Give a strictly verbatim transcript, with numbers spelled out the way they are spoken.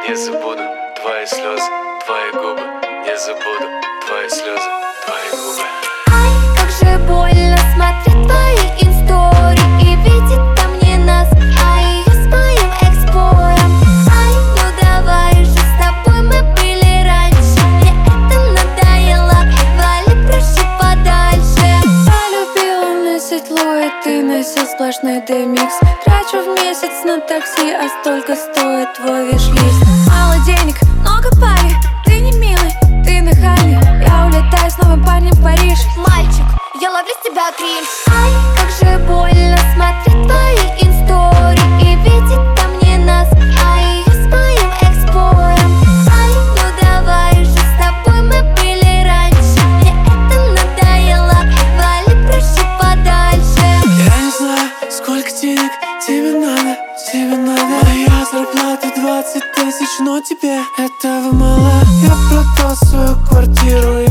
Не забуду твои слезы, твои губы. Не забуду твои слезы, твои губы. Ай, как же больно смотреть твои инстори и видеть там не нас, а ее с моим экс-боем. Ай, ну давай же с тобой мы были раньше. Мне это надоело, вали, прошу подальше. Полюбила месяц Луи, ты носил сплошной демикс. Трачу в месяц на такси, а столько стоит твой виш-лист. Мало денег, много пари, ты не милый, ты нахальный. Я улетаю с новым парнем в Париж. Мальчик, я ловлю с тебя кринж. Ай, как же больно смотреть твои инстори и видеть там не нас, а ее с моим экс-боем. Ай, ну давай же с тобой мы были раньше. Мне это надоело, вали, прошу подальше. Я не знаю, сколько денег тебе надо, тебе надо. Моя зарплата двадцать тысяч, но тебе этого мало. Я продал свою квартиру,